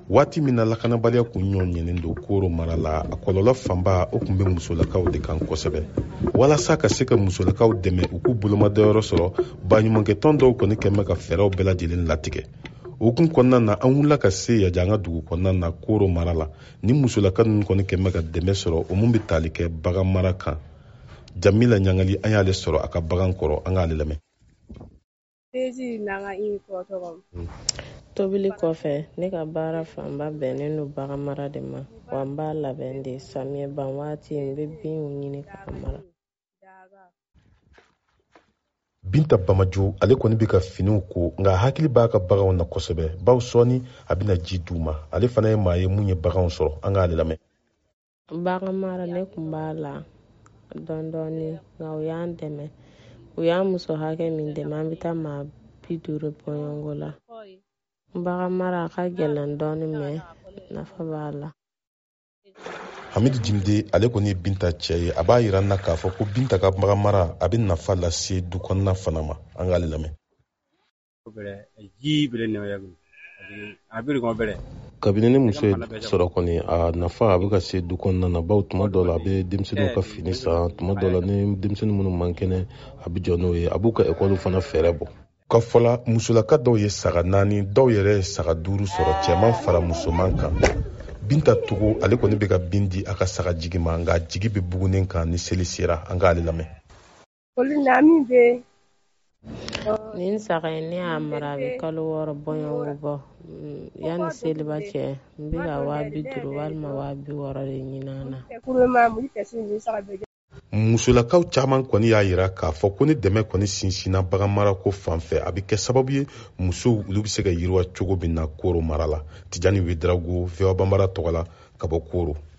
waati min na lakanabaliya kun ɲɔgɔn ɲɛnen don Koro mara la, a kɔlɔlɔ fanba o kun bɛ musolakaw de kan kosɛbɛ. Walasa ka se ka musolakaw dɛmɛ u k'u bolomadayɔrɔ sɔrɔ, baɲumankɛtɔn dɔw kɔni kɛmɛ ka fɛɛrɛw bɛɛ lajɛlen latigɛ. O kun kɔnɔna na an wulila ka se yaja an ka dugu kɔnɔna na Koro mara la, ni musolaka ninnu kɔni kɛmɛ ka dɛmɛ sɔrɔ o mun bɛ tali kɛ bagan mara kan. Jamila Ɲangali an y'ale sɔrɔ a ka bagan kɔrɔ, an k'ale lamɛn. Tobili kɔfɛ ne ka baara fanba bɛnnen don bagan mara de ma, wa n b'a labɛn de. Samiyɛ ban waati n bɛ binw ɲini k'a mara. Binta Bamajo ale kɔni bɛ ka finiw ko, nka hakili b'a ka baganw na kosɛbɛ, baw sɔɔni a bɛna ji d'u ma. Ale fana ye maa ye mun ye baganw sɔrɔ, an k'ale lamɛn. Bagan mara ne kun b'a la dɔɔni nka u y'an dɛmɛ. U y'an muso hakɛ min dɛmɛ an bɛ taa maa 50 bɔɲɔngo la. Bagan mara a ka gɛlɛn dɔɔni mɛ nafa b'a la. Hamidu Jimde ale kɔni ye Binta cɛ ye, a b'a yira n na k'a fɔ ko Binta ka bagan mara a bɛ nafa lase du kɔnɔna fana ma, an k'ale lamɛn. Kabini ni muso ye sɔrɔ kɔni a nafa a bɛ ka se du kɔnɔna na, baw tuma dɔw la a bɛ denmisɛnninw ka fini san, tuma dɔw la ni denmisɛnnin minnu man kɛnɛ a bɛ jɔ n'o ye, a b'u ka ekɔliw fana fɛɛrɛ bɔ. Ka fɔla musolaka dɔw ye saga 4, dɔw yɛrɛ ye saga 5 sɔrɔ cɛman fara musoman kan. Binta Togo ale kɔni bɛ ka bin di a ka saga jigi ma, nka jigi bɛ bugunen kan ni seli sera, an k'ale lamɛn. Nin saga in ne y'a mara a bɛ kalo 6 bɔɲɔngo bɔ. Yani seliba cɛ n bɛ ka 50 walima 60 de ɲini an na. Musolakaw caman kɔni y'a yira k'a fɔ ko ni dɛmɛ kɔni sinsinna bagan mara ko fan fɛ a bɛ kɛ sababu ye musow olu bɛ se ka yiriwa cogo min na Koro mara la. Tijani Wederawogo, VOA Bambara tɔgɔ la, ka bɔ Koro.